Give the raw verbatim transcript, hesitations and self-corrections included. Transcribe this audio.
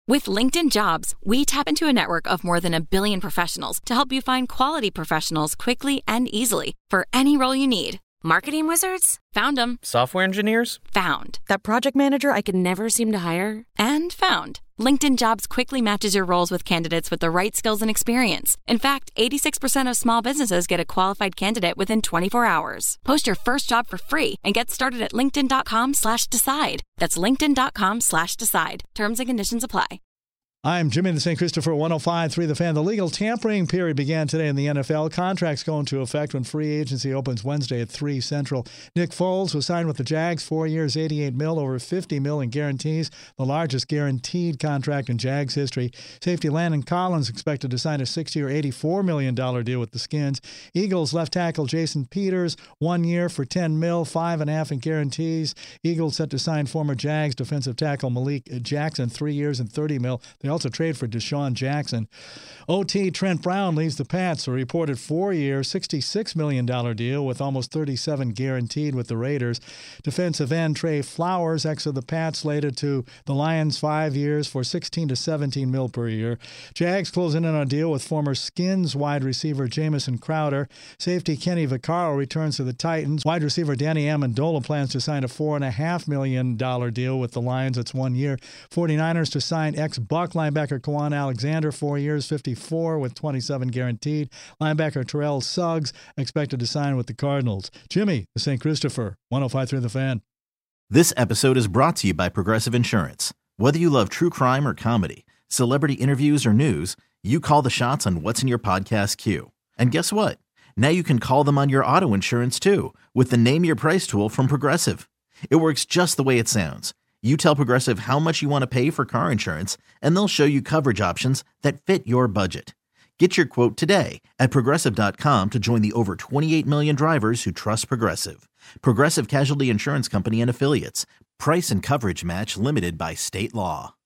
With LinkedIn Jobs, we tap into a network of more than a billion professionals to help you find quality professionals quickly and easily for any role you need. Marketing wizards? Found them. Software engineers? Found. That project manager I could never seem to hire? And found. LinkedIn Jobs quickly matches your roles with candidates with the right skills and experience. In fact, eighty-six percent of small businesses get a qualified candidate within twenty-four hours. Post your first job for free and get started at linkedin.com slash decide. That's linkedin.com slash decide. Terms and conditions apply. I'm Jimmy in the Saint Christopher one oh five point three The Fan. The legal tampering period began today in the N F L. Contracts go into effect when free agency opens Wednesday at three Central. Nick Foles was signed with the Jags, four years, eighty-eight mil, over fifty mil in guarantees, the largest guaranteed contract in Jags history. Safety Landon Collins expected to sign a six-year, eighty-four million dollars deal with the Skins. Eagles left tackle Jason Peters, one year for ten mil, five and a half in guarantees. Eagles set to sign former Jags defensive tackle Malik Jackson, three years and thirty mil. They also trade for Deshaun Jackson. O T Trent Brown leaves the Pats, a reported four-year, sixty-six million dollars deal with almost thirty-seven guaranteed with the Raiders. Defensive end Trey Flowers, ex of the Pats, slated to the Lions five years for sixteen to seventeen mil per year. Jags closing in on a deal with former Skins wide receiver Jamison Crowder. Safety Kenny Vaccaro returns to the Titans. Wide receiver Danny Amendola plans to sign a four point five million dollars deal with the Lions. It's one year. 49ers to sign ex-Buck linebacker Kwan Alexander, four years, fifty-four with twenty-seven guaranteed. Linebacker Terrell Suggs expected to sign with the Cardinals. Jimmy, the Saint Christopher, one oh five point three The Fan. This episode is brought to you by Progressive Insurance. Whether you love true crime or comedy, celebrity interviews or news, you call the shots on what's in your podcast queue. And guess what? Now you can call them on your auto insurance too with the Name Your Price tool from Progressive. It works just the way it sounds. You tell Progressive how much you want to pay for car insurance, and they'll show you coverage options that fit your budget. Get your quote today at Progressive dot com to join the over twenty-eight million drivers who trust Progressive. Progressive Casualty Insurance Company and Affiliates. Price and coverage match limited by state law.